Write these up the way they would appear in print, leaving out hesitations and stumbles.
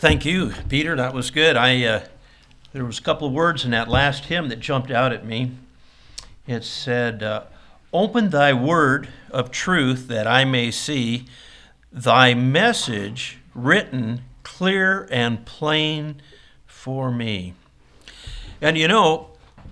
Thank you, Peter. That was good. There was a couple of words in that last hymn that jumped out at me. It said, "Open thy word of truth that I may see thy message written clear and plain for me." And you know,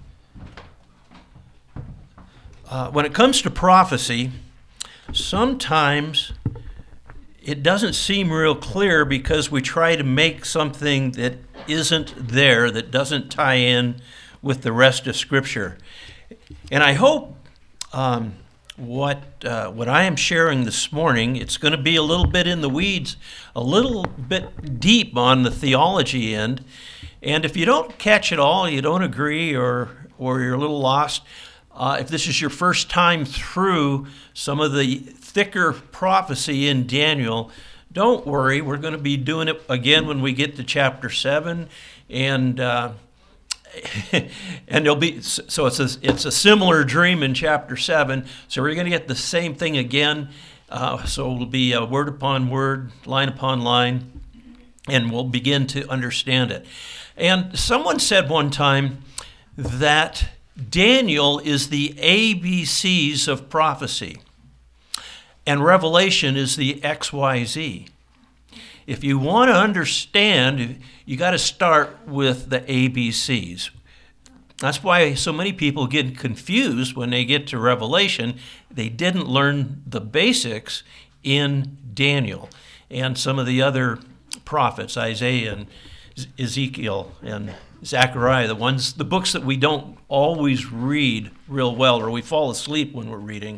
when it comes to prophecy, sometimes it doesn't seem real clear because we try to make something that isn't there, that doesn't tie in with the rest of Scripture. And I hope what I am sharing this morning, it's going to be a little bit in the weeds, a little bit deep on the theology end. And if you don't catch it all, you don't agree, or you're a little lost, if this is your first time through some of the thicker prophecy in Daniel, don't worry. We're going to be doing it again when we get to chapter 7, and and there'll be so it's a similar dream in chapter 7. So we're going to get the same thing again. So it'll be word upon word, line upon line, and we'll begin to understand it. And someone said one time that Daniel is the ABCs of prophecy, and Revelation is the XYZ. If you want to understand, you got to start with the ABCs. That's why so many people get confused when they get to Revelation. They didn't learn the basics in Daniel and some of the other prophets, Isaiah and Ezekiel and Zechariah, the books that we don't always read real well, or we fall asleep when we're reading.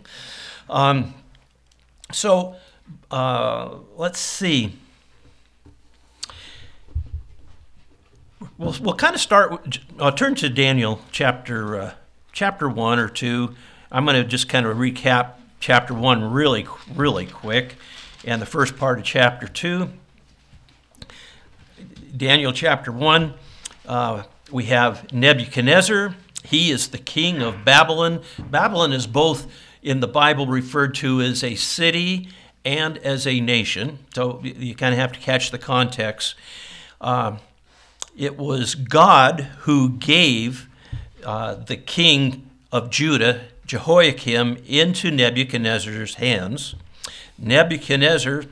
So let's see. We'll kind of start. I'll turn to Daniel chapter 1 or 2. I'm going to just kind of recap chapter 1 really quick, and the first part of chapter 2. Daniel chapter 1. We have Nebuchadnezzar. He is the king of Babylon. Babylon is both in the Bible referred to as a city and as a nation. So you kind of have to catch the context. It was God who gave the king of Judah, Jehoiakim, into Nebuchadnezzar's hands. Nebuchadnezzar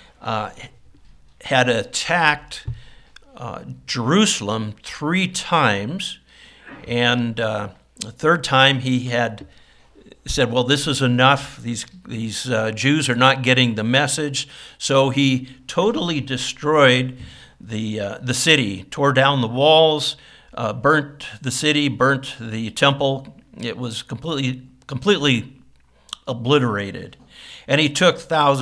had attacked Jerusalem 3 times, and the third time he had said, well, this is enough. These Jews are not getting the message. So he totally destroyed the city, tore down the walls, burnt the city, burnt the temple. It was completely obliterated. And he took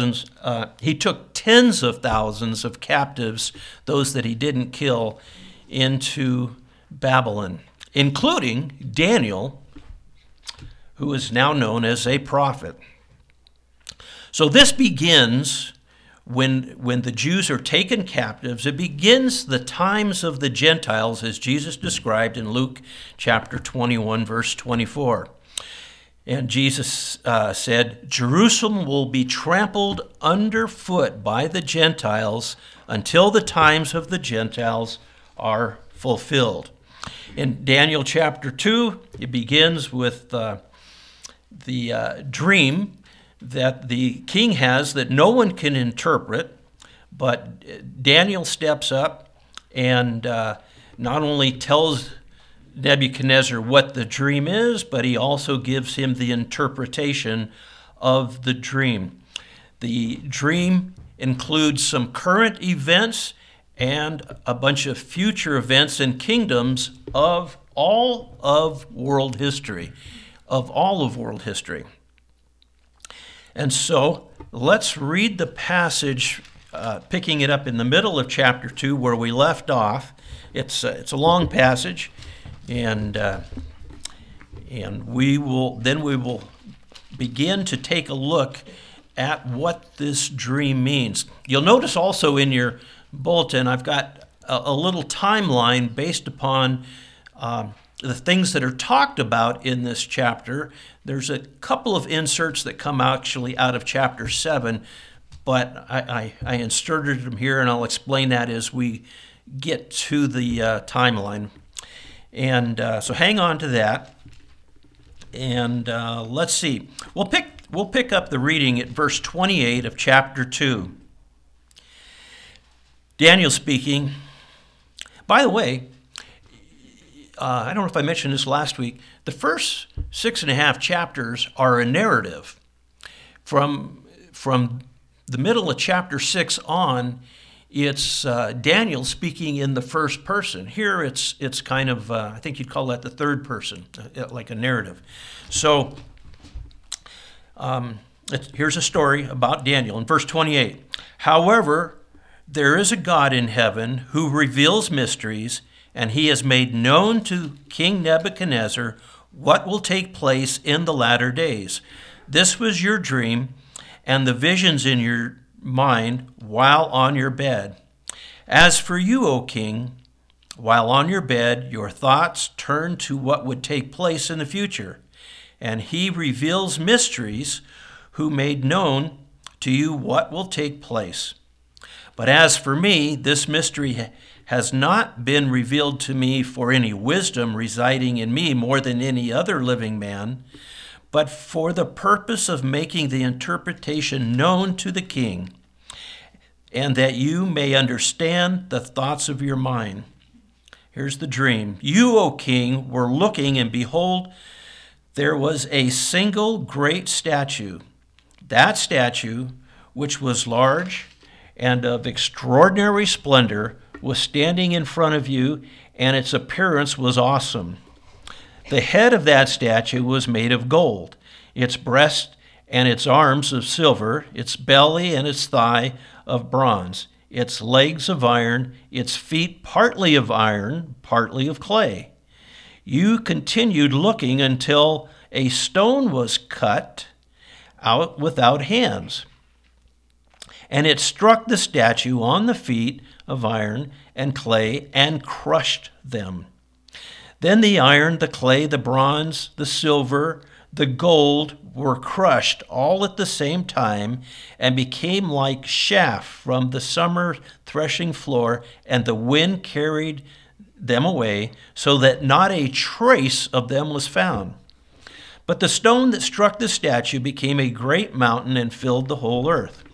tens of thousands of captives, those that he didn't kill, into Babylon, including Daniel, who is now known as a prophet. So this begins when the Jews are taken captives. It begins the times of the Gentiles, as Jesus described in Luke chapter 21, verse 24. And Jesus said, "Jerusalem will be trampled underfoot by the Gentiles until the times of the Gentiles are fulfilled." In Daniel chapter 2, it begins with the dream that the king has that no one can interpret, but Daniel steps up and not only tells Nebuchadnezzar what the dream is, but he also gives him the interpretation of the dream. The dream includes some current events and a bunch of future events and kingdoms of all of world history. And so let's read the passage, picking it up in the middle of chapter 2 where we left off. It's a long passage, and we will begin to take a look at what this dream means. You'll notice also in your bulletin I've got a little timeline based upon the things that are talked about in this chapter. There's a couple of inserts that come actually out of chapter 7, but I inserted them here, and I'll explain that as we get to the timeline. And so hang on to that. And let's see. We'll pick up the reading at verse 28 of chapter 2. Daniel speaking. By the way, I don't know if I mentioned this last week. The first 6.5 chapters are a narrative. From the middle of chapter 6 on, it's Daniel speaking in the first person. Here it's kind of, I think you'd call that the third person, like a narrative. So here's a story about Daniel in verse 28. However, there is a God in heaven who reveals mysteries, and he has made known to King Nebuchadnezzar what will take place in the latter days. This was your dream and the visions in your mind while on your bed. As for you, O king, while on your bed, your thoughts turn to what would take place in the future, and he reveals mysteries who made known to you what will take place. But as for me, this mystery has not been revealed to me for any wisdom residing in me more than any other living man, but for the purpose of making the interpretation known to the king, and that you may understand the thoughts of your mind. Here's the dream. You, O king, were looking, and behold, there was a single great statue. That statue, which was large and of extraordinary splendor, was standing in front of you, and its appearance was awesome. The head of that statue was made of gold, its breast and its arms of silver, its belly and its thigh of bronze, its legs of iron, its feet partly of iron, partly of clay. You continued looking until a stone was cut out without hands, and it struck the statue on the feet of iron and clay and crushed them. Then the iron, the clay, the bronze, the silver, the gold were crushed all at the same time and became like chaff from the summer threshing floor, and the wind carried them away, so that not a trace of them was found. But the stone that struck the statue became a great mountain and filled the whole earth.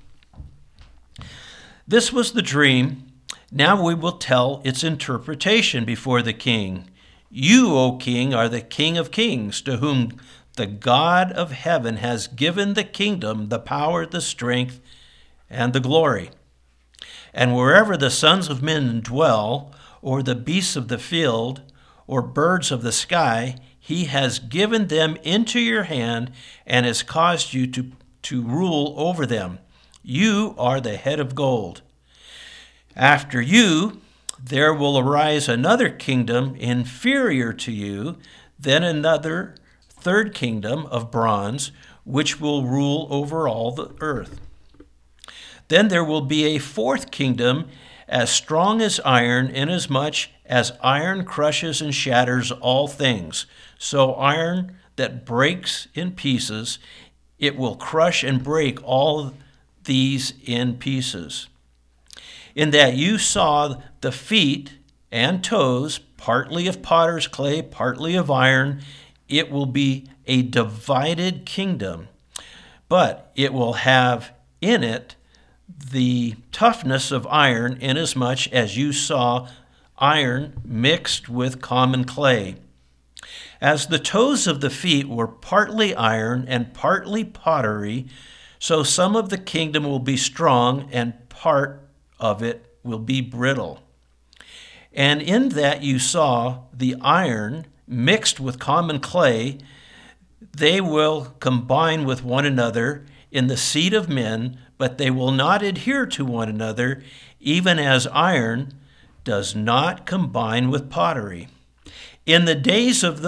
This was the dream. Now we will tell its interpretation before the king. You, O king, are the King of kings, to whom the God of heaven has given the kingdom, the power, the strength, and the glory. And wherever the sons of men dwell, or the beasts of the field, or birds of the sky, he has given them into your hand and has caused you to rule over them. You are the head of gold. After you, there will arise another kingdom inferior to you, then another third kingdom of bronze, which will rule over all the earth. Then there will be a fourth kingdom as strong as iron, inasmuch as iron crushes and shatters all things. So iron that breaks in pieces, it will crush and break all these in pieces. In that you saw the feet and toes, partly of potter's clay, partly of iron, it will be a divided kingdom, but it will have in it the toughness of iron, inasmuch as you saw iron mixed with common clay. As the toes of the feet were partly iron and partly pottery, so some of the kingdom will be strong and part of it will be brittle. And in that you saw the iron mixed with common clay, they will combine with one another in the seed of men, but they will not adhere to one another, even as iron does not combine with pottery. In the days of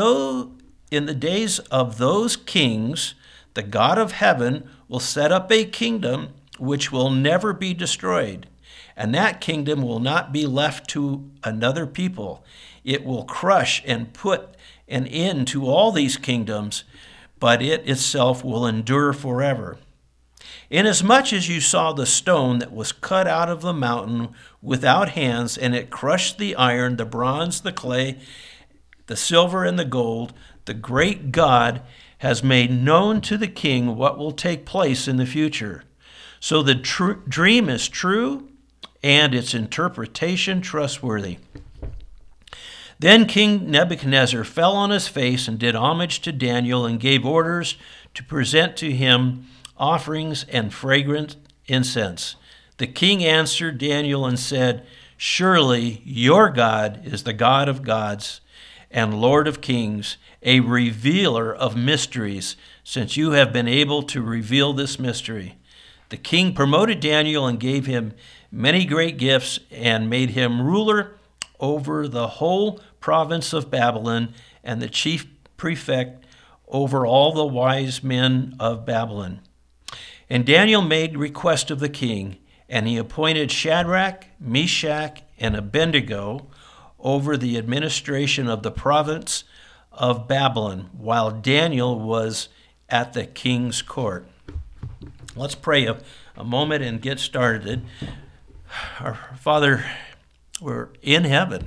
those kings, the God of heaven will set up a kingdom which will never be destroyed, and that kingdom will not be left to another people. It will crush and put an end to all these kingdoms, but it itself will endure forever. Inasmuch as you saw the stone that was cut out of the mountain without hands, and it crushed the iron, the bronze, the clay, the silver, and the gold, the great God has made known to the king what will take place in the future. So the dream is true, and its interpretation trustworthy. Then King Nebuchadnezzar fell on his face and did homage to Daniel and gave orders to present to him offerings and fragrant incense. The king answered Daniel and said, "Surely your God is the God of gods and Lord of kings, a revealer of mysteries, since you have been able to reveal this mystery." The king promoted Daniel and gave him many great gifts and made him ruler over the whole province of Babylon and the chief prefect over all the wise men of Babylon. And Daniel made request of the king, and he appointed Shadrach, Meshach, and Abednego over the administration of the province of Babylon, while Daniel was at the king's court. Let's pray a moment and get started. Our Father, we're in heaven.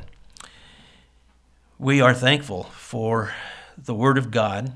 We are thankful for the Word of God.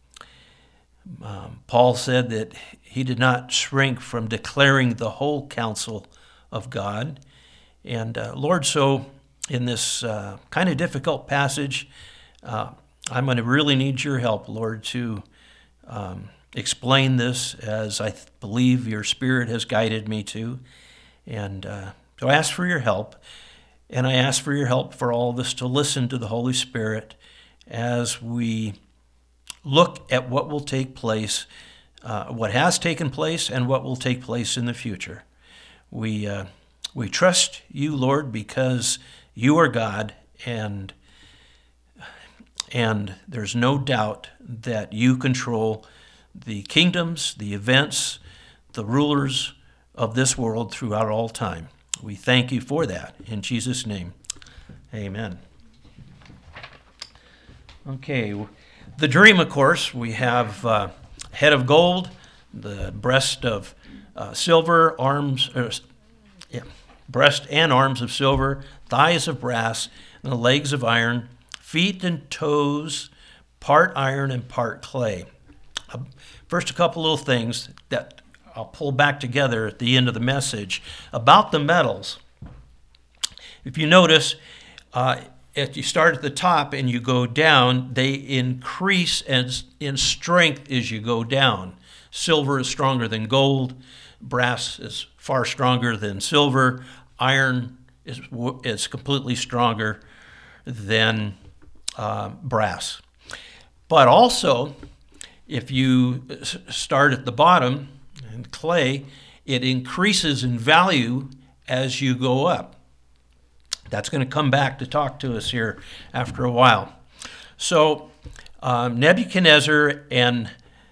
Paul said that he did not shrink from declaring the whole counsel of God. And Lord, so in this kind of difficult passage, I'm going to really need your help, Lord, to explain this as I believe your Spirit has guided me to. And so I ask for your help, and I ask for your help for all of us to listen to the Holy Spirit as we look at what will take place, what has taken place, and what will take place in the future. We trust you, Lord, because you are God, and there's no doubt that you control the kingdoms, the events, the rulers of this world throughout all time. We thank you for that. In Jesus' name, amen. Okay, the dream, of course, we have head of gold, the breast of silver, breast and arms of silver, thighs of brass, and the legs of iron, feet and toes, part iron and part clay. First, a couple little things that I'll pull back together at the end of the message about the metals. If you notice, if you start at the top and you go down, they increase in strength as you go down. Silver is stronger than gold. Brass is far stronger than silver. Iron is completely stronger than brass. But also, if you start at the bottom, in clay, it increases in value as you go up. That's going to come back to talk to us here after a while. So Nebuchadnezzar and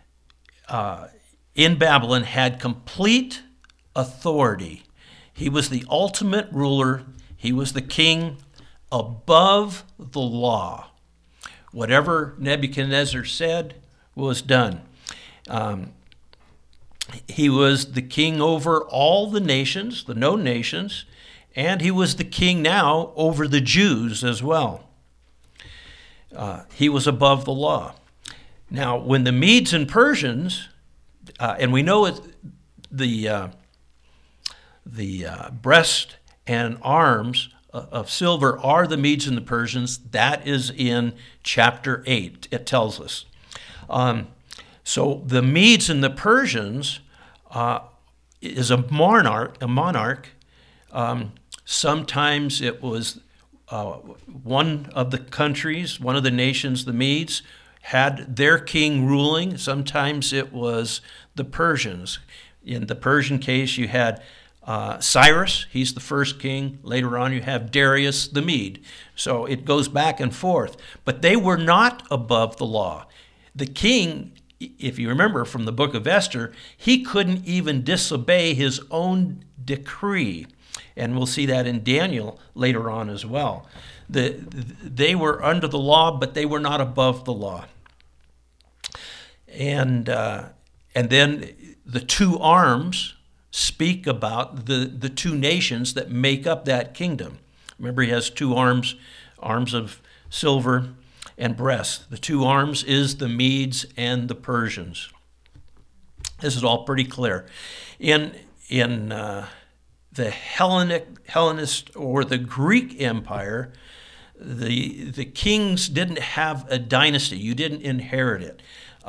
in Babylon had complete authority. He was the ultimate ruler. He was the king above the law. Whatever Nebuchadnezzar said was done. He was the king over all the nations, the known nations, and he was the king now over the Jews as well. He was above the law. Now, when the Medes and Persians, and we know the breast and arms of silver are the Medes and the Persians, that is in chapter 8, it tells us. So the Medes and the Persians is a monarch. Sometimes it was one of the countries, one of the nations, the Medes, had their king ruling. Sometimes it was the Persians. In the Persian case, you had Cyrus, he's the first king. Later on, you have Darius the Mede. So it goes back and forth. But they were not above the law. The king, if you remember from the book of Esther, he couldn't even disobey his own decree. And we'll see that in Daniel later on as well. They were under the law, but they were not above the law. And And then the two arms speak about the two nations that make up that kingdom. Remember, he has two arms of silver and breasts. The two arms is the Medes and the Persians. This is all pretty clear. In the Hellenist or the Greek Empire, the kings didn't have a dynasty. You didn't inherit it.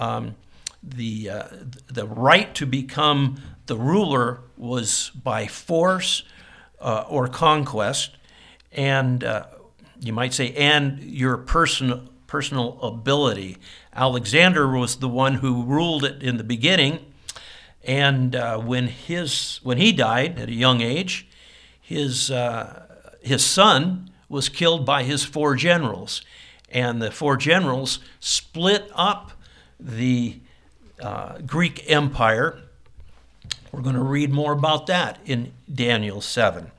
The right to become the ruler was by force or conquest, and you might say, and your personal ability. Alexander was the one who ruled it in the beginning, and when he died at a young age, his son was killed by his four generals, and the four generals split up the Greek Empire. We're going to read more about that in Daniel 7,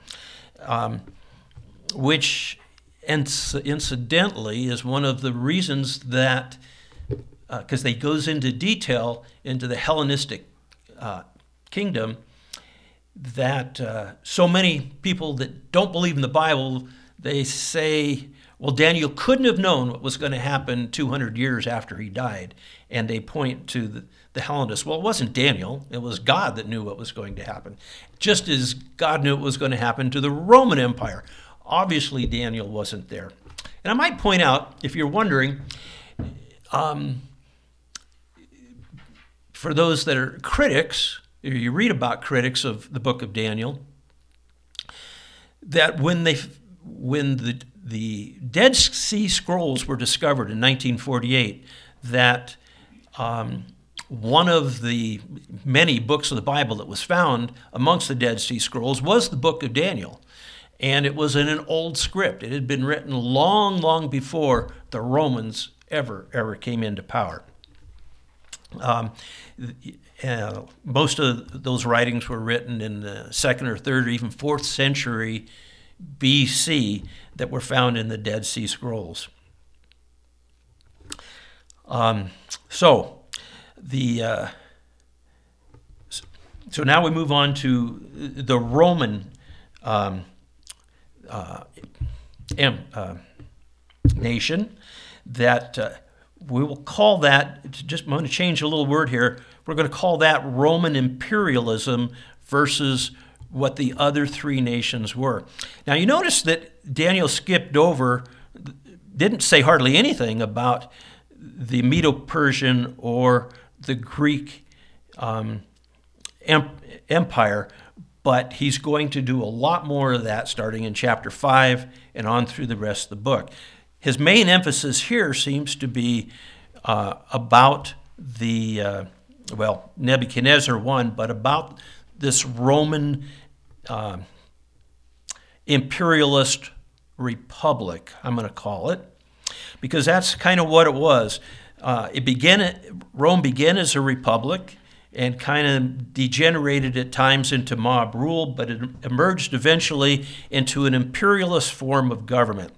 which incidentally is one of the reasons that, because it goes into detail into the Hellenistic kingdom, that so many people that don't believe in the Bible, they say, well, Daniel couldn't have known what was going to happen 200 years after he died. And they point to the Hellenists. Well, it wasn't Daniel. It was God that knew what was going to happen. Just as God knew what was going to happen to the Roman Empire. Obviously, Daniel wasn't there. And I might point out, if you're wondering, for those that are critics, you read about critics of the book of Daniel, that when the Dead Sea Scrolls were discovered in 1948, that one of the many books of the Bible that was found amongst the Dead Sea Scrolls was the book of Daniel. And it was in an old script. It had been written long, long before the Romans ever came into power. Most of those writings were written in the 2nd or 3rd or even 4th century BC that were found in the Dead Sea Scrolls. So now we move on to the Roman nation that we will call that, I'm going to change a little word here, we're going to call that Roman imperialism versus what the other three nations were. Now you notice that Daniel skipped over, didn't say hardly anything about the Medo-Persian or the Greek empire, but he's going to do a lot more of that starting in chapter 5 and on through the rest of the book. His main emphasis here seems to be about the, Nebuchadnezzar one, but about this Roman imperialist republic, I'm going to call it, because that's kind of what it was. Rome began as a republic and kind of degenerated at times into mob rule, but it emerged eventually into an imperialist form of government.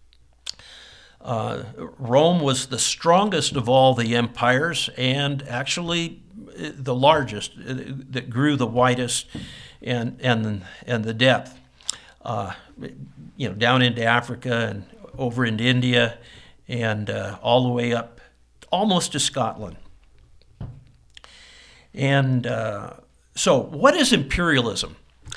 Rome was the strongest of all the empires and actually the largest, that grew the widest and the depth. Down into Africa and over into India and all the way up almost to Scotland. And so what is imperialism?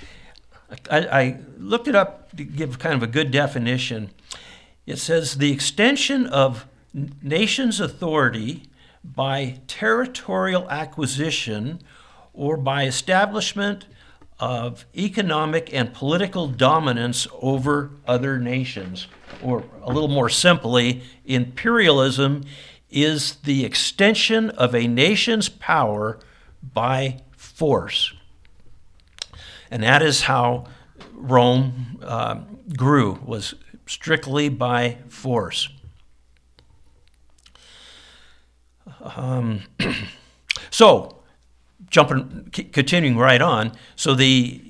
I looked it up to give kind of a good definition. It says the extension of nations' authority by territorial acquisition or by establishment of economic and political dominance over other nations. Or a little more simply, imperialism is the extension of a nation's power by force. And that is how Rome grew, was strictly by force. Continuing right on, so the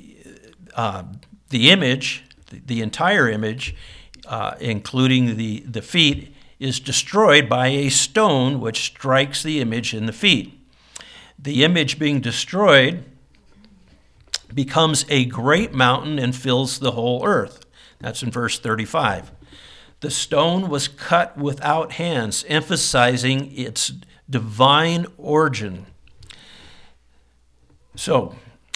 image, the entire image, including the feet, is destroyed by a stone which strikes the image in the feet. The image being destroyed becomes a great mountain and fills the whole earth. That's in verse 35. The stone was cut without hands, emphasizing its divine origin. So,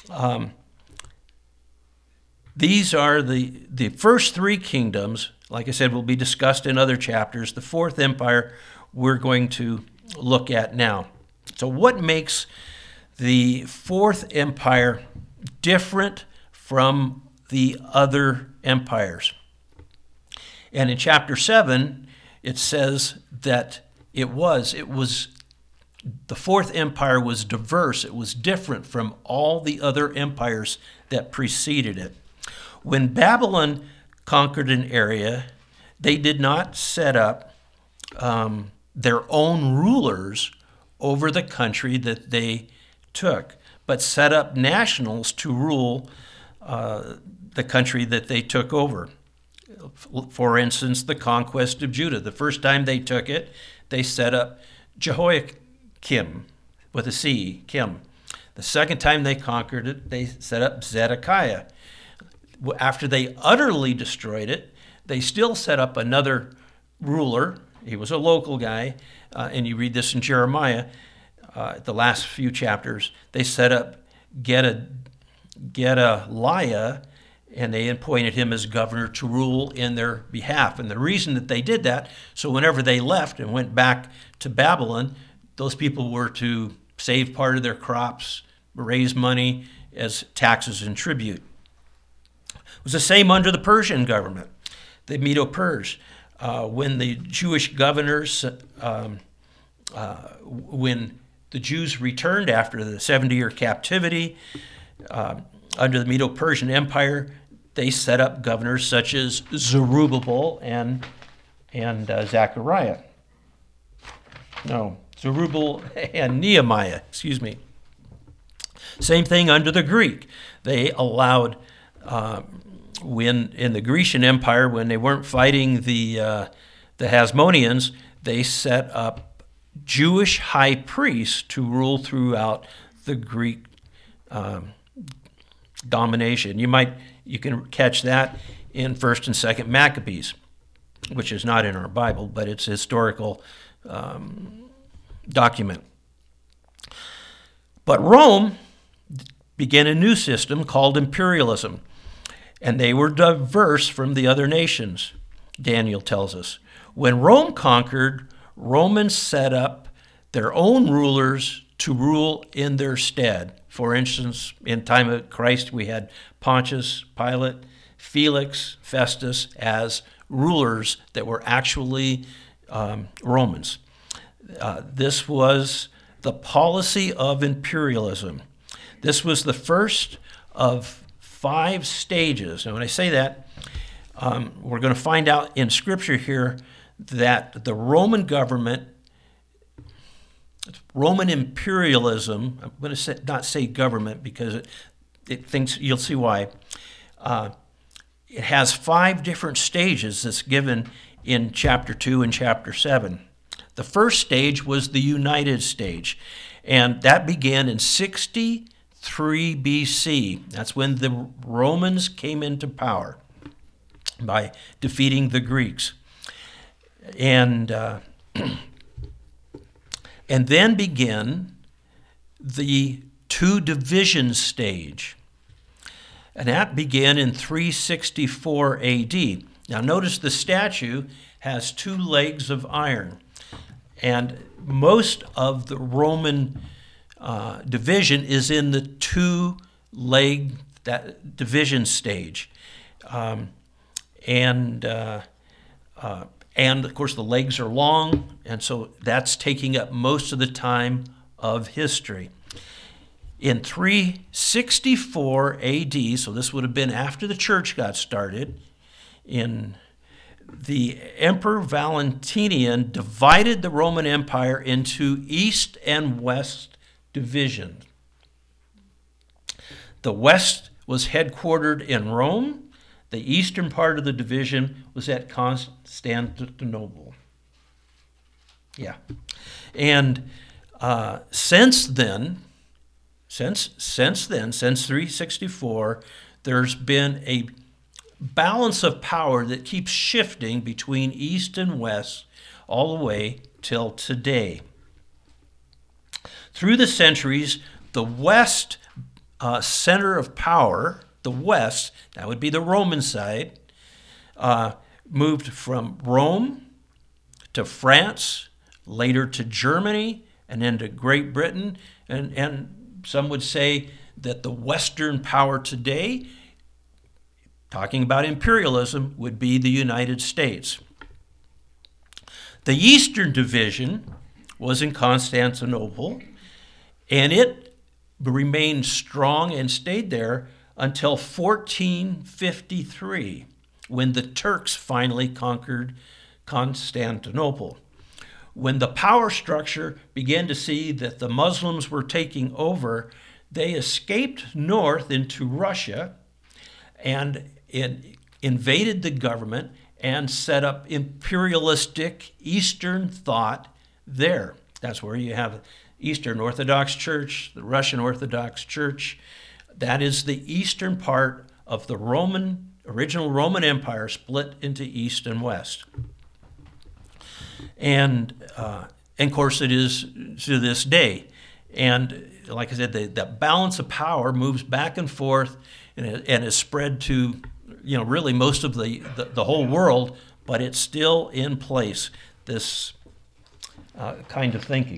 these are the first three kingdoms. Like I said, will be discussed in other chapters. The fourth empire we're going to look at now. So what makes the fourth empire different from the other empires? And in chapter 7, it says that it was the fourth empire was diverse. It was different from all the other empires that preceded it. When Babylon conquered an area, they did not set up their own rulers over the country that they took, but set up nationals to rule the country that they took over. For instance, the conquest of Judah. The first time they took it, they set up Jehoiakim with a C, Kim. The second time they conquered it, they set up Zedekiah. After they utterly destroyed it, they still set up another ruler. He was a local guy, and you read this in Jeremiah, the last few chapters. They set up Gedaliah, and they appointed him as governor to rule in their behalf. And the reason that they did that, so whenever they left and went back to Babylon, those people were to save part of their crops, raise money as taxes and tribute. It was the same under the Persian government, the Medo-Persia. When the Jewish governors, when the Jews returned after the 70-year captivity under the Medo-Persian Empire, they set up governors such as Zerubbabel and Zechariah. No, Zerubbabel and Nehemiah, excuse me. Same thing under the Greek. They allowed, when in the Grecian Empire, when they weren't fighting the Hasmoneans, they set up Jewish high priests to rule throughout the Greek domination. You can catch that in 1st and 2nd Maccabees, which is not in our Bible, but it's a historical document. But Rome began a new system called imperialism, and they were diverse from the other nations, Daniel tells us. When Rome conquered, Romans set up their own rulers to rule in their stead. For instance, in time of Christ, we had Pontius Pilate, Felix, Festus as rulers that were actually Romans. This was the policy of imperialism. This was the first of 5 stages. And when I say that, we're going to find out in Scripture here that the Roman government, Roman imperialism, I'm going to not say government because it thinks, you'll see why. It has 5 different stages that's given in chapter 2 and chapter 7. The first stage was the United Stage, and that began in 63 BC. That's when the Romans came into power by defeating the Greeks. And then began the 2 division stage. And that began in 364 AD. Now notice the statue has 2 legs of iron. And most of the Roman division is in the 2-leg division stage. And of course the legs are long, and so that's taking up most of the time of history. In 364 AD, so this would have been after the church got started, the Emperor Valentinian divided the Roman Empire into east and west divisions. The west was headquartered in Rome. The eastern part of the division was at Constantinople. Yeah. And since then, since then, since 364, there's been a balance of power that keeps shifting between East and West all the way till today. Through the centuries, the West center of power, the West, that would be the Roman side, moved from Rome to France, later to Germany, and then to Great Britain. And some would say that the Western power today, talking about imperialism, would be the United States. The Eastern division was in Constantinople, and it remained strong and stayed there until 1453, when the Turks finally conquered Constantinople. When the power structure began to see that the Muslims were taking over, they escaped north into Russia and invaded the government and set up imperialistic Eastern thought there. That's where you have Eastern Orthodox Church, the Russian Orthodox Church. That is the eastern part of the original Roman Empire, split into East and West. And of course, it is to this day. And like I said, that balance of power moves back and forth, and is spread to, really most of the whole world, but it's still in place, this kind of thinking.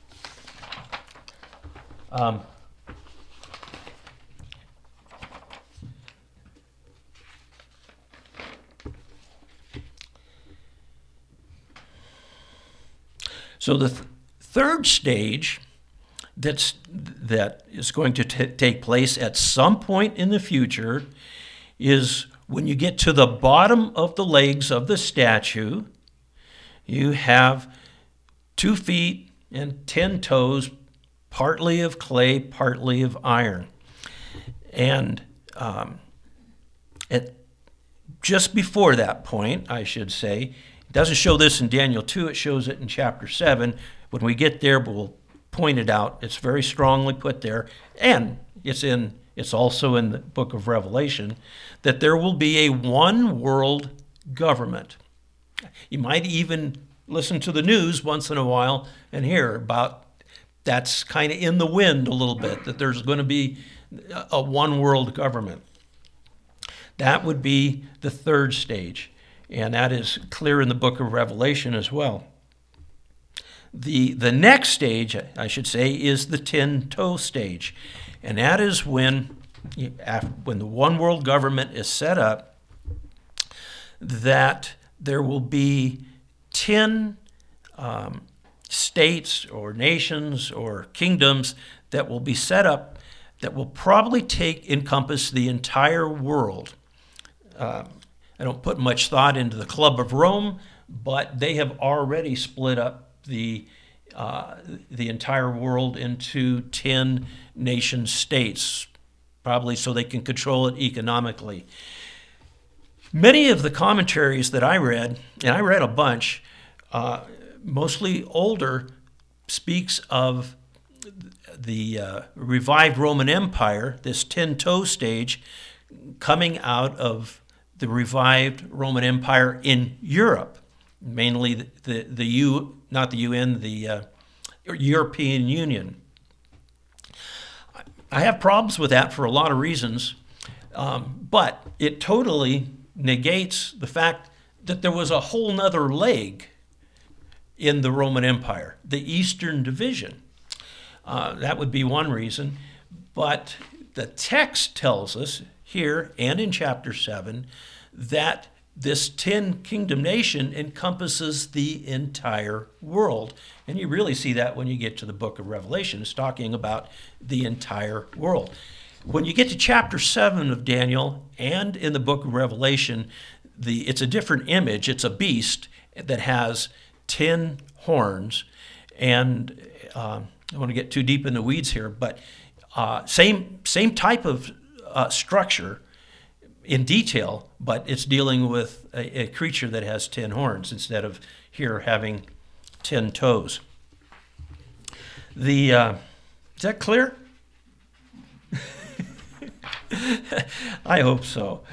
So the third stage that is going to take place at some point in the future is when you get to the bottom of the legs of the statue, you have 2 feet and 10 toes, partly of clay, partly of iron. And just before that point, I should say, it doesn't show this in Daniel 2, it shows it in chapter 7. When we get there, we'll point it out. It's very strongly put there, and it's also in the book of Revelation, that there will be a one world government. You might even listen to the news once in a while and hear about that's kind of in the wind a little bit, that there's going to be a one world government. That would be the third stage, and that is clear in the book of Revelation as well. The next stage, I should say, is the 10-toe stage, and that is when the one world government is set up, that there will be 10 states or nations or kingdoms that will be set up that will probably encompass the entire world. I don't put much thought into the Club of Rome, but they have already split up the entire world into 10 nation states, probably so they can control it economically. Many of the commentaries that I read, and I read a bunch, mostly older, speaks of the revived Roman Empire, this 10-toe stage, coming out of the revived Roman Empire in Europe, mainly not the UN, the European Union. I have problems with that for a lot of reasons, but it totally negates the fact that there was a whole nother leg in the Roman Empire, the Eastern Division. That would be one reason, but the text tells us here and in chapter 7 that this 10-kingdom nation encompasses the entire world. And you really see that when you get to the book of Revelation. It's talking about the entire world. When you get to chapter 7 of Daniel and in the book of Revelation, it's a different image. It's a beast that has 10 horns. And I don't want to get too deep in the weeds here, but same type of structure in detail, but it's dealing with a creature that has 10 horns instead of here having 10 toes. Is that clear? I hope so.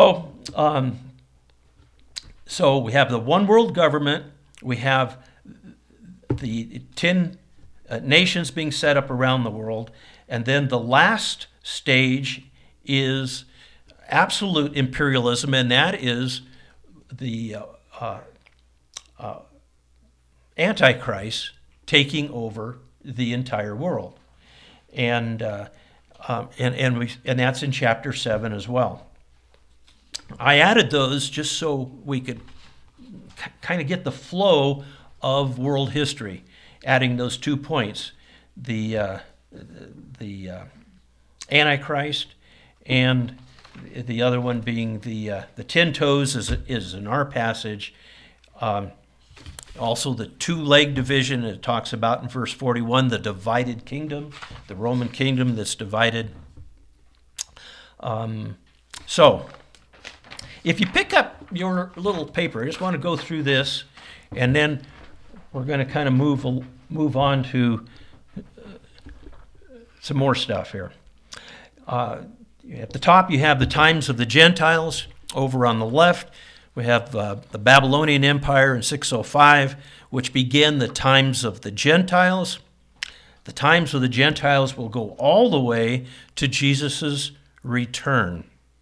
So we have the one world government. We have the 10 nations being set up around the world. And then the last stage is absolute imperialism, and that is the Antichrist taking over the entire world. And that's in chapter 7 as well. I added those just so we could kind of get the flow of world history, adding those 2 points, the Antichrist, and the other one being the 10 toes is in our passage. Also the 2-leg division it talks about in verse 41, the divided kingdom, the Roman kingdom that's divided. So if you pick up your little paper, I just want to go through this, and then we're going to kind of move on to some more stuff here. At the top, you have the times of the Gentiles. Over on the left, we have the Babylonian Empire in 605, which began the times of the Gentiles. The times of the Gentiles will go all the way to Jesus' return.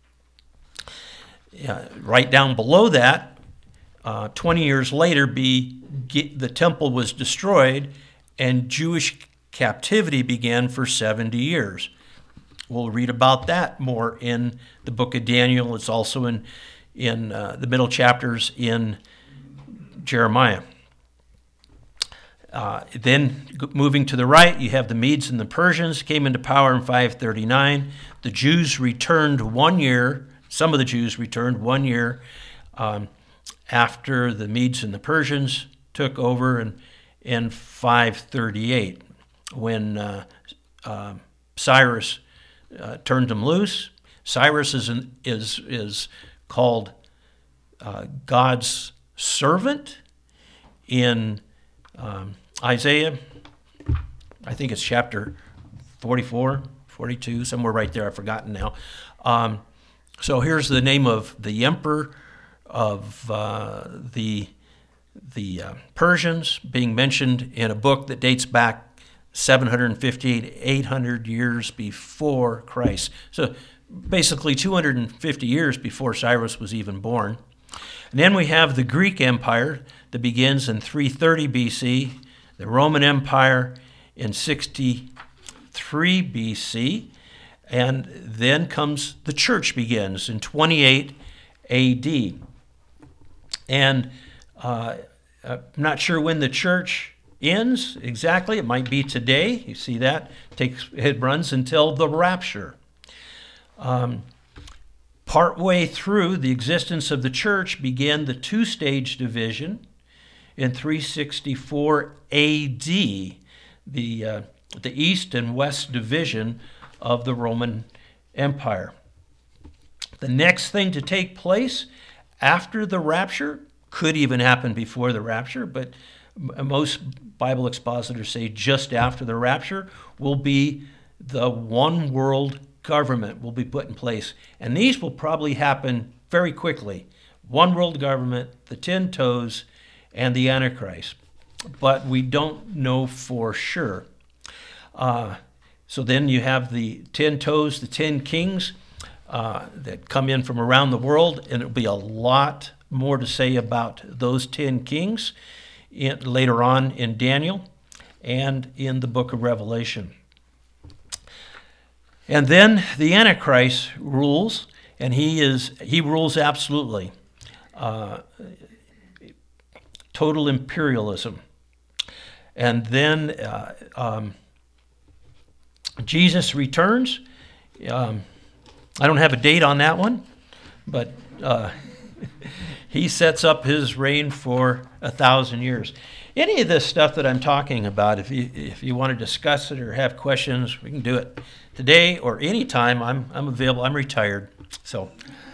Right down below that, 20 years later, the temple was destroyed and Jewish captivity began for 70 years. We'll read about that more in the book of Daniel. It's also in the middle chapters in Jeremiah. Then moving to the right, you have the Medes and the Persians came into power in 539. The Jews returned 1 year. Some of the Jews returned 1 year after the Medes and the Persians took over in 538 when Cyrus turned them loose. Cyrus is called God's servant in Isaiah. I think it's chapter 44, 42, somewhere right there. I've forgotten now. So here's the name of the emperor of the Persians being mentioned in a book that dates back 750 to 800 years before Christ. So basically 250 years before Cyrus was even born. And then we have the Greek Empire that begins in 330 BC, the Roman Empire in 63 BC, and then comes the church begins in 28 AD. And I'm not sure when the church ends exactly. It might be today. You see that? It runs until the rapture. Partway through the existence of the church began the 2-stage division in 364 AD, the east and west division of the Roman Empire. The next thing to take place after the rapture could even happen before the rapture, but most Bible expositors say just after the rapture will be the one world government will be put in place. And these will probably happen very quickly. One world government, the 10 toes, and the Antichrist. But we don't know for sure. So then you have the 10 toes, the 10 kings that come in from around the world, and it'll be a lot more to say about those 10 kings later on in Daniel and in the book of Revelation. And then the Antichrist rules, and he rules absolutely. Total imperialism. And then Jesus returns. I don't have a date on that one, but he sets up his reign for 1,000 years. Any of this stuff that I'm talking about, if you want to discuss it or have questions, we can do it today or anytime. I'm available. I'm retired. So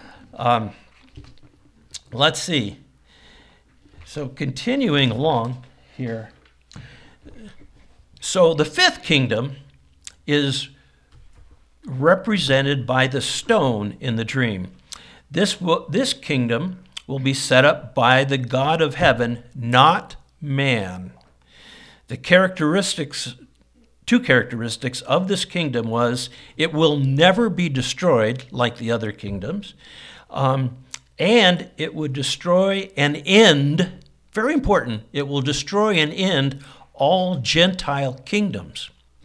let's see. So continuing along here. So the 5th kingdom is represented by the stone in the dream. This kingdom will be set up by the God of heaven, not man. Two characteristics of this kingdom was it will never be destroyed like the other kingdoms, and it would destroy and end, very important, it will destroy and end all Gentile kingdoms.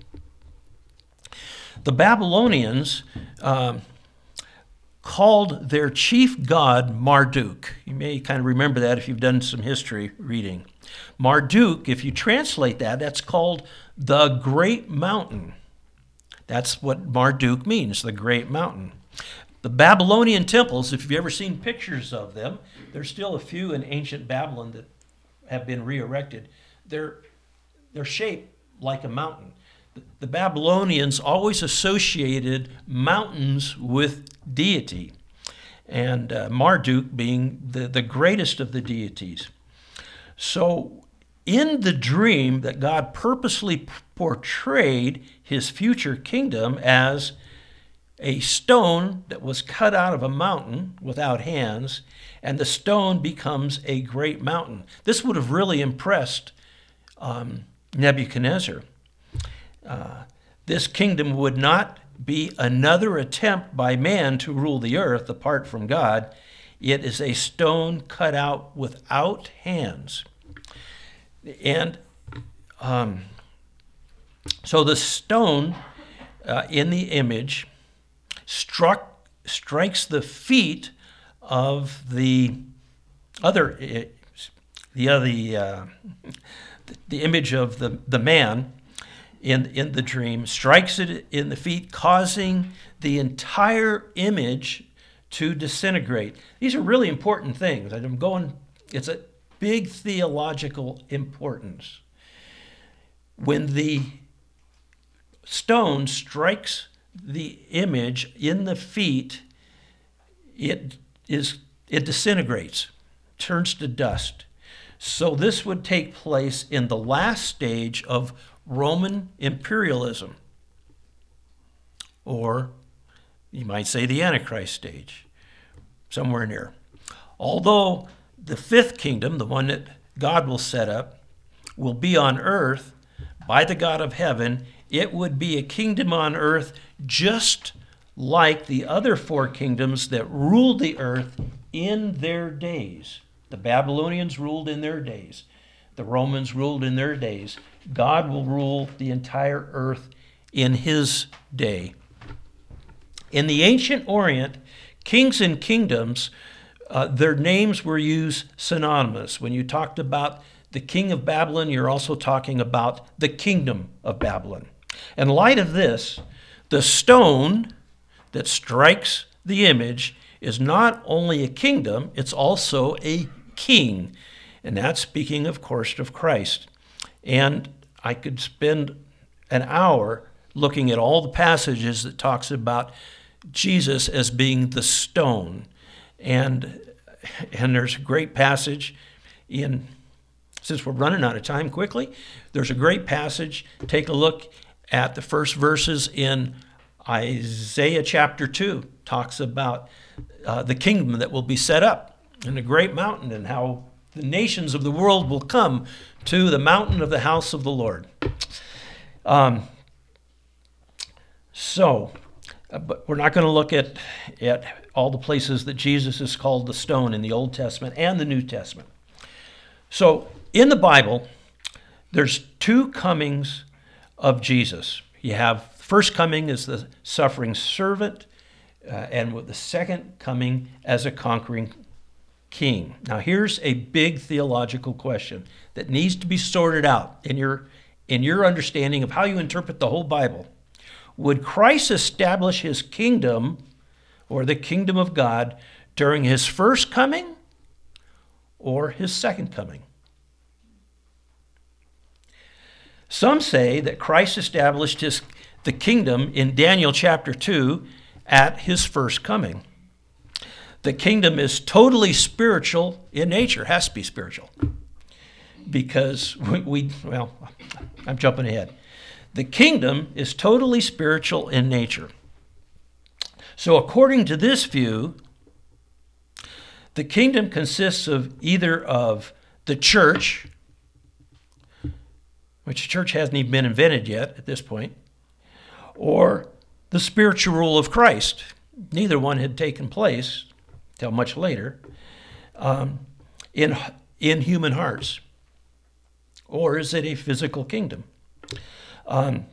The Babylonians called their chief god Marduk. You may kind of remember that if you've done some history reading. Marduk, if you translate that, that's called the Great Mountain. That's what Marduk means, the Great Mountain. The Babylonian temples, if you've ever seen pictures of them, there's still a few in ancient Babylon that have been re-erected. They're shaped like a mountain. The Babylonians always associated mountains with deity, and Marduk being the greatest of the deities. So in the dream that God purposely portrayed his future kingdom as a stone that was cut out of a mountain without hands, and the stone becomes a great mountain. This would have really impressed Nebuchadnezzar. This kingdom would not be another attempt by man to rule the earth apart from God. It is a stone cut out without hands. And so the stone in the image strikes the feet of the image of the man in the dream, strikes it in the feet, causing the entire image to disintegrate. These are really important things. It's a big theological importance. When the stone strikes the image in the feet, it disintegrates, turns to dust. So this would take place in the last stage of Roman imperialism, or you might say the Antichrist stage, somewhere near. Although the fifth kingdom, the one that God will set up, will be on earth by the God of heaven, it would be a kingdom on earth just like the other four kingdoms that ruled the earth in their days. The Babylonians ruled in their days. The Romans ruled in their days. God will rule the entire earth in his day. In the ancient Orient, kings and kingdoms, their names were used synonymous. When you talked about the king of Babylon, you're also talking about the kingdom of Babylon. In light of this, the stone that strikes the image is not only a kingdom, it's also a king. And that's speaking, of course, of Christ. And I could spend an hour looking at all the passages that talks about Jesus as being the stone. And there's a great passage since we're running out of time quickly, there's a great passage. Take a look at the first verses in Isaiah chapter 2. Talks about the kingdom that will be set up in a great mountain and how the nations of the world will come to the mountain of the house of the Lord. But we're not going to look at all the places that Jesus is called the stone in the Old Testament and the New Testament. So in the Bible, there's two comings of Jesus. You have the first coming as the suffering servant, and with the second coming as a conquering king. Now here's a big theological question that needs to be sorted out in your understanding of how you interpret the whole Bible. Would Christ establish his kingdom or the kingdom of God during his first coming or his second coming? Some say that Christ established the kingdom in Daniel chapter 2 at his first coming. The kingdom is totally spiritual in nature, has to be spiritual. Because I'm jumping ahead. The kingdom is totally spiritual in nature. So according to this view, the kingdom consists of either of the church, which the church hasn't even been invented yet at this point, or the spiritual rule of Christ. Neither one had taken place till much later in human hearts. Or is it a physical kingdom? And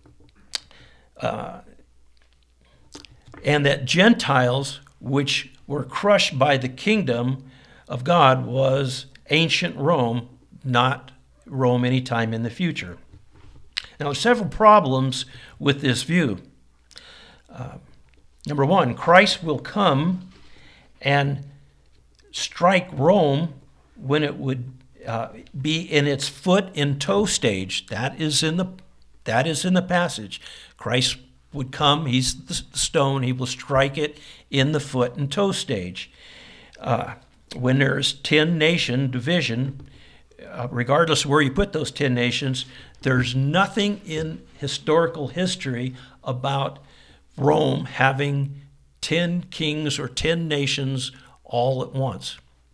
that Gentiles, which were crushed by the kingdom of God, was ancient Rome, not Rome anytime in the future. Now, there's several problems with this view. Number one, Christ will come and strike Rome when it would be in its foot and toe stage. That is in the passage. Christ would come, he's the stone, he will strike it in the foot and toe stage. When there's 10 nation division, regardless of where you put those 10 nations, there's nothing in historical history about Rome having 10 kings or 10 nations all at once.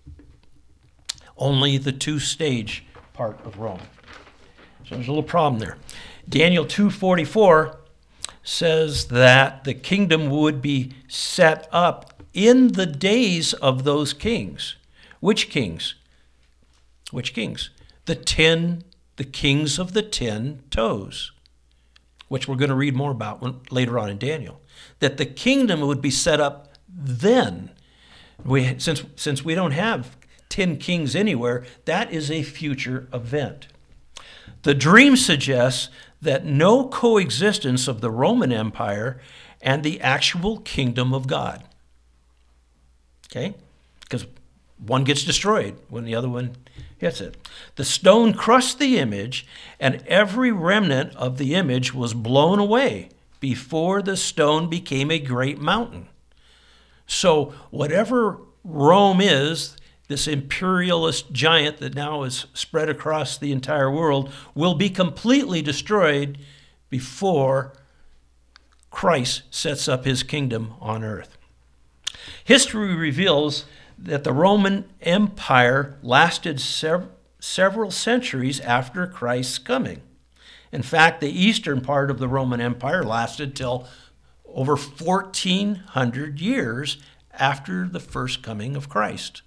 Only the two-stage part of Rome. So there's a little problem there. Daniel 2:44 says that the kingdom would be set up in the days of those kings. Which kings? Which kings? The kings of the 10 toes, which we're going to read more about later on in Daniel. That the kingdom would be set up then. Since we don't have 10 kings anywhere, that is a future event. The dream suggests that no coexistence of the Roman Empire and the actual kingdom of God. Okay? Because one gets destroyed when the other one hits it. The stone crushed the image, and every remnant of the image was blown away before the stone became a great mountain. So whatever Rome is, this imperialist giant that now is spread across the entire world, will be completely destroyed before Christ sets up his kingdom on earth. History reveals that the Roman Empire lasted several centuries after Christ's coming. In fact, the eastern part of the Roman Empire lasted till over 1,400 years after the first coming of Christ.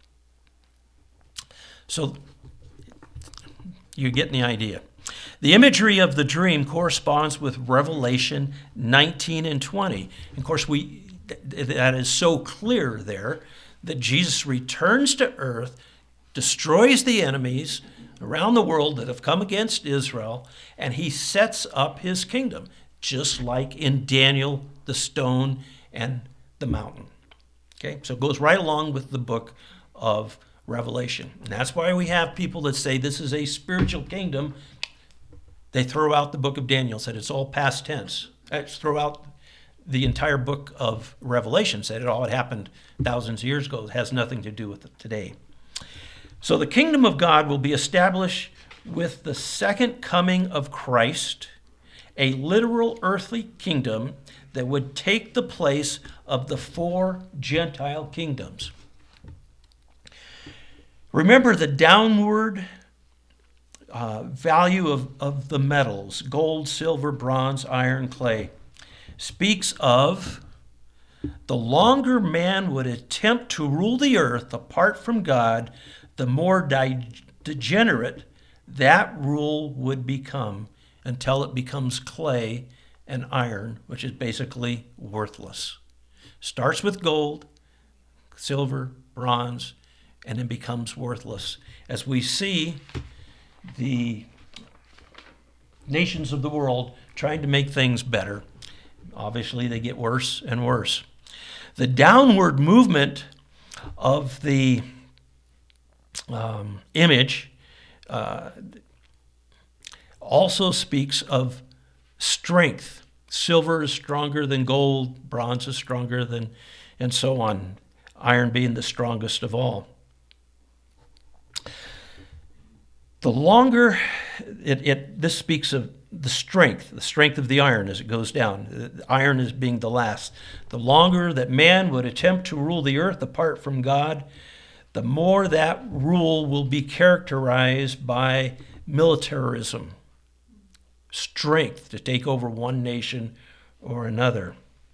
So you're getting the idea. The imagery of the dream corresponds with Revelation 19 and 20. And of course, that is so clear there that Jesus returns to earth, destroys the enemies around the world that have come against Israel, and he sets up his kingdom, just like in Daniel, the stone, and the mountain. Okay, so it goes right along with the book of Revelation. And that's why we have people that say this is a spiritual kingdom. They throw out the book of Daniel, said it's all past tense. Throw out the entire book of Revelation, said it all had happened thousands of years ago. It has nothing to do with it today. So the kingdom of God will be established with the second coming of Christ, a literal earthly kingdom that would take the place of the 4 Gentile kingdoms. Remember the downward value of the metals, gold, silver, bronze, iron, clay, speaks of the longer man would attempt to rule the earth apart from God, the more degenerate that rule would become until it becomes clay and iron, which is basically worthless. Starts with gold, silver, bronze, and then becomes worthless. As we see the nations of the world trying to make things better, obviously they get worse and worse. The downward movement of the image also speaks of strength. Silver is stronger than gold, bronze is stronger than, and so on, iron being the strongest of all. The longer, this speaks of the strength of the iron as it goes down. The iron is being the last. The longer that man would attempt to rule the earth apart from God, the more that rule will be characterized by militarism, strength to take over one nation or another.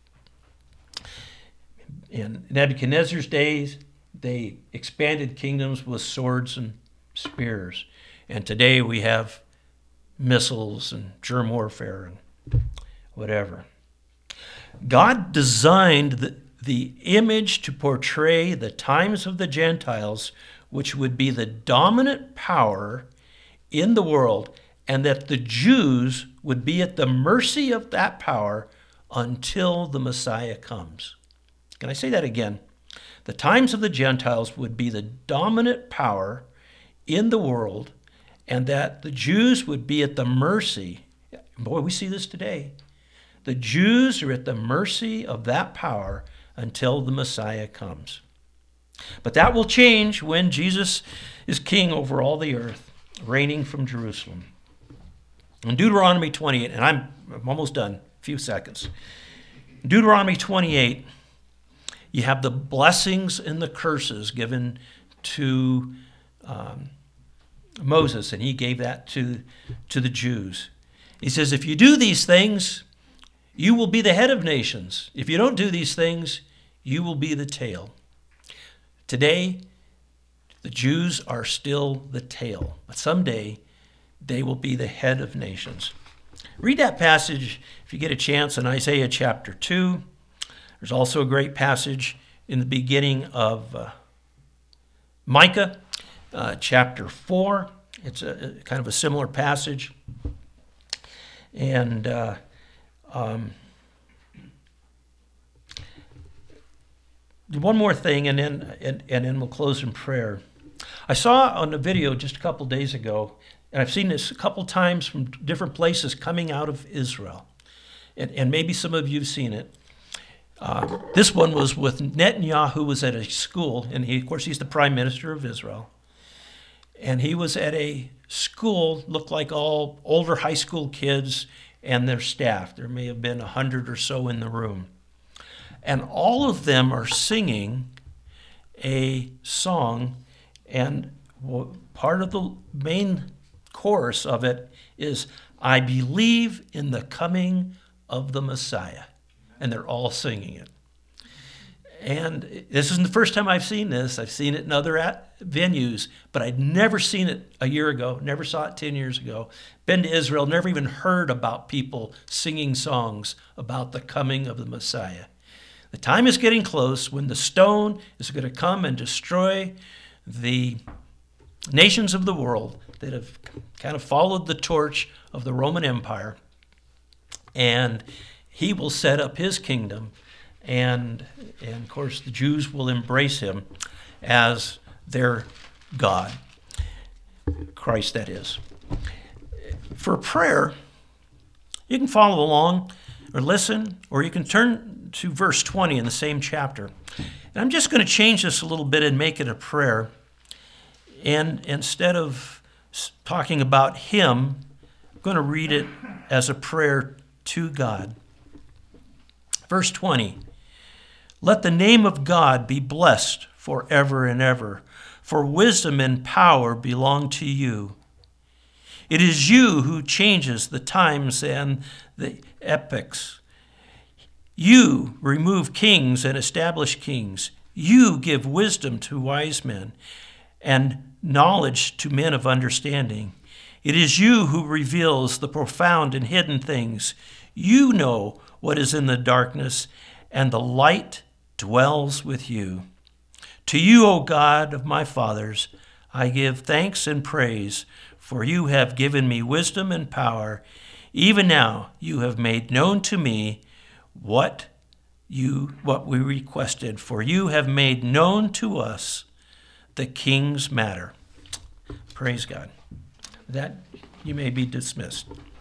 In Nebuchadnezzar's days, they expanded kingdoms with swords and spears. And today we have missiles and germ warfare and whatever. God designed the image to portray the times of the Gentiles, which would be the dominant power in the world, and that the Jews would be at the mercy of that power until the Messiah comes. Can I say that again? The times of the Gentiles would be the dominant power in the world, and that the Jews would be at the mercy. Boy, we see this today. The Jews are at the mercy of that power until the Messiah comes. But that will change when Jesus is king over all the earth, reigning from Jerusalem. In Deuteronomy 28, and I'm almost done, a few seconds. In Deuteronomy 28, you have the blessings and the curses given to Moses, and he gave that to the Jews. He says, if you do these things, you will be the head of nations. If you don't do these things, you will be the tail. Today, the Jews are still the tail, but someday they will be the head of nations. Read that passage if you get a chance in Isaiah chapter 2. There's also a great passage in the beginning of Micah chapter 4. It's a kind of a similar passage. And one more thing, and then we'll close in prayer. I saw on a video just a couple days ago, and I've seen this a couple times from different places coming out of Israel. And maybe some of you have seen it. This one was with Netanyahu, who was at a school, and of course he's the prime minister of Israel. And he was at a school, looked like all older high school kids and their staff. There may have been 100 or so in the room. And all of them are singing a song, and part of the main chorus of it is, I believe in the coming of the Messiah. And they're all singing it. And this isn't the first time I've seen this. I've seen it in other venues, but I'd never seen it a year ago, never saw it 10 years ago. Been to Israel, never even heard about people singing songs about the coming of the Messiah. The time is getting close when the stone is going to come and destroy the nations of the world that have kind of followed the torch of the Roman Empire. And he will set up his kingdom, and of course the Jews will embrace him as their God, Christ that is. For prayer, you can follow along or listen, or you can turn to verse 20 in the same chapter. And I'm just going to change this a little bit and make it a prayer. And instead of talking about him, I'm going to read it as a prayer to God. Verse 20, let the name of God be blessed forever and ever, for wisdom and power belong to you. It is you who changes the times and the epochs. You remove kings and establish kings. You give wisdom to wise men and knowledge to men of understanding. It is you who reveals the profound and hidden things. You know what is in the darkness, and the light dwells with you. To you, O God of my fathers, I give thanks and praise, for you have given me wisdom and power. Even now you have made known to me what we requested, for you have made known to us the king's matter. Praise God. That you may be dismissed.